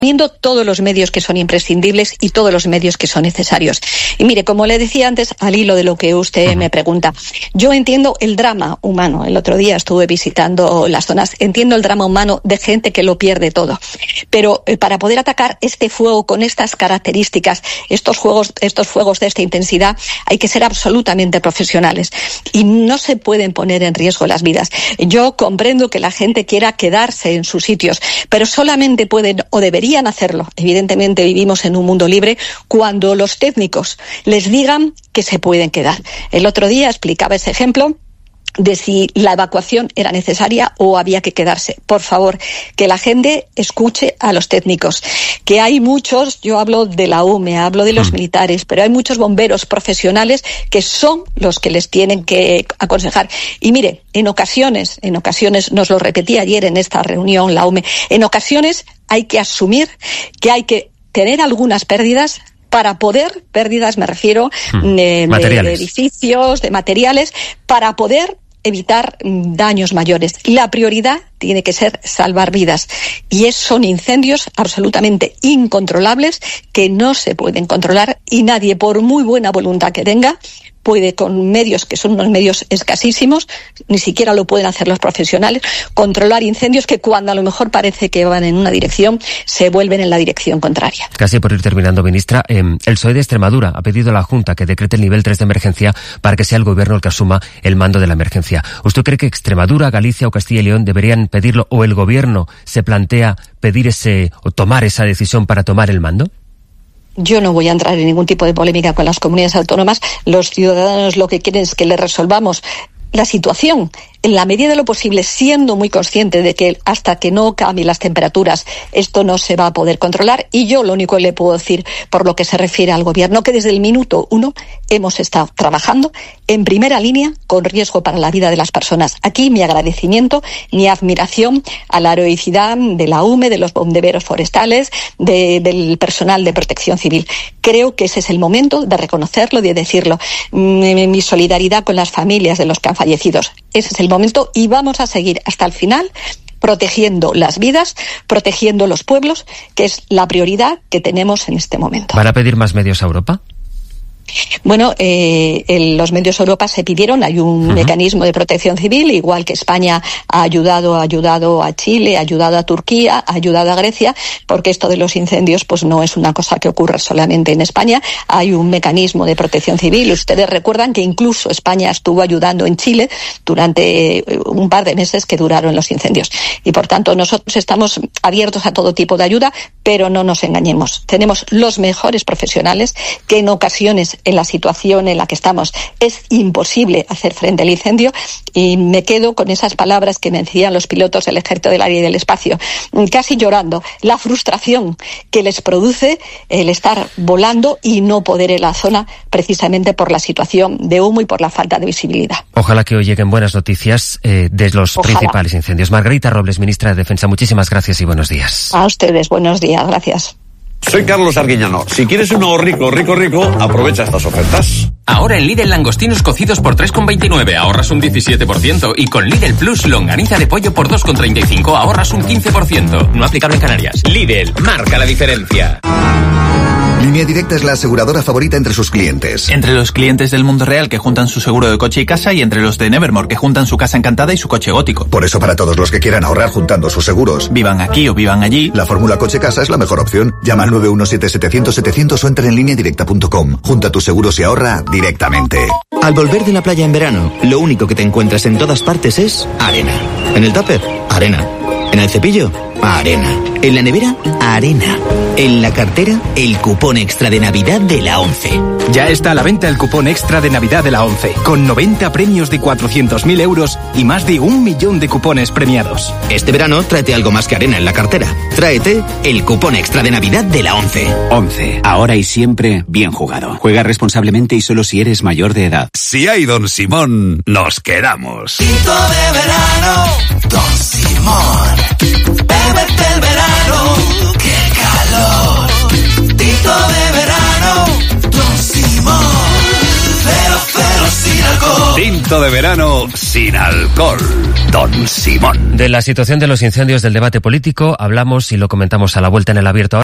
Viendo todos los medios que son imprescindibles y todos los medios que son necesarios. Y mire, como le decía antes, al hilo de lo que usted me pregunta, yo entiendo el drama humano. El otro día estuve visitando las zonas, entiendo el drama humano de gente que lo pierde todo. Pero para poder atacar este fuego con estas características, estos fuegos de esta intensidad, hay que ser absolutamente profesionales. Y no se pueden poner en riesgo las vidas. Yo comprendo que la gente quiera quedarse en sus sitios, pero solamente pueden o deberían hacerlo. Evidentemente vivimos en un mundo libre cuando los técnicos les digan que se pueden quedar. El otro día explicaba ese ejemplo de si la evacuación era necesaria o había que quedarse. Por favor, que la gente escuche a los técnicos. Que hay muchos, yo hablo de la UME, hablo de los militares, pero hay muchos bomberos profesionales que son los que les tienen que aconsejar. Y mire, en ocasiones, nos lo repetí ayer en esta reunión la UME, en ocasiones hay que asumir que hay que tener algunas pérdidas para poder, pérdidas me refiero, de edificios, de materiales, para poder evitar daños mayores. La prioridad tiene que ser salvar vidas. Y son incendios absolutamente incontrolables que no se pueden controlar y nadie, por muy buena voluntad que tenga, puede, con medios que son unos medios escasísimos, ni siquiera lo pueden hacer los profesionales, controlar incendios que cuando a lo mejor parece que van en una dirección, se vuelven en la dirección contraria. Casi por ir terminando, ministra, el PSOE de Extremadura ha pedido a la Junta que decrete el nivel 3 de emergencia para que sea el gobierno el que asuma el mando de la emergencia. ¿Usted cree que Extremadura, Galicia o Castilla y León deberían pedirlo o el gobierno se plantea pedir o tomar esa decisión para tomar el mando? Yo no voy a entrar en ningún tipo de polémica con las comunidades autónomas. Los ciudadanos lo que quieren es que les resolvamos la situación en la medida de lo posible, siendo muy consciente de que hasta que no cambien las temperaturas esto no se va a poder controlar. Y yo lo único que le puedo decir por lo que se refiere al gobierno, que desde el minuto 1 hemos estado trabajando en primera línea con riesgo para la vida de las personas. Aquí mi agradecimiento, mi admiración a la heroicidad de la UME, de los bomberos forestales, del personal de protección civil. Creo que ese es el momento de reconocerlo y de decirlo. Mi solidaridad con las familias de los que han fallecido. Ese es el momento y vamos a seguir hasta el final protegiendo las vidas, protegiendo los pueblos, que es la prioridad que tenemos en este momento. ¿Van a pedir más medios a Europa? Bueno, los medios de Europa se pidieron, hay un mecanismo de protección civil, igual que España ha ayudado a Chile, ha ayudado a Turquía, ha ayudado a Grecia, porque esto de los incendios pues no es una cosa que ocurra solamente en España, hay un mecanismo de protección civil. Ustedes recuerdan que incluso España estuvo ayudando en Chile durante un par de meses que duraron los incendios. Y por tanto nosotros estamos abiertos a todo tipo de ayuda, pero no nos engañemos. Tenemos los mejores profesionales que en ocasiones en la situación en la que estamos es imposible hacer frente al incendio y me quedo con esas palabras que me decían los pilotos del Ejército del Aire y del Espacio, casi llorando, la frustración que les produce el estar volando y no poder en la zona precisamente por la situación de humo y por la falta de visibilidad. Ojalá que hoy lleguen buenas noticias de los principales incendios. Margarita Robles, ministra de Defensa, muchísimas gracias y buenos días. A ustedes, buenos días, gracias. Soy Carlos Arguiñano. Si quieres uno rico, aprovecha estas ofertas. Ahora en Lidl langostinos cocidos por 3,29 ahorras un 17% y con Lidl Plus longaniza de pollo por 2,35 ahorras un 15%. No aplicable en Canarias. Lidl, marca la diferencia. Línea Directa es la aseguradora favorita entre sus clientes. Entre los clientes del mundo real que juntan su seguro de coche y casa y entre los de Nevermore que juntan su casa encantada y su coche gótico. Por eso para todos los que quieran ahorrar juntando sus seguros, vivan aquí o vivan allí, la fórmula coche-casa es la mejor opción. Llama al 917-700-700 o entra en lineadirecta.com. Junta tus seguros y ahorra directamente. Al volver de la playa en verano, lo único que te encuentras en todas partes es arena. En el tupper, arena. En el cepillo, arena. En la nevera, arena. En la cartera, el cupón extra de Navidad de la ONCE. Ya está a la venta el cupón extra de Navidad de la ONCE, con 90 premios de 400.000 euros y más de 1 millón de cupones premiados. Este verano, tráete algo más que arena en la cartera. Tráete el cupón extra de Navidad de la ONCE. ONCE, ahora y siempre bien jugado. Juega responsablemente y solo si eres mayor de edad. Si hay Don Simón, nos quedamos. Tinto de verano, Don Simón. Bébete el verano, qué calor. Tinto de verano, Don Simón. Cero sin alcohol. Tinto de verano sin alcohol. Don Simón. De la situación de los incendios del debate político hablamos y lo comentamos a la vuelta en el abierto.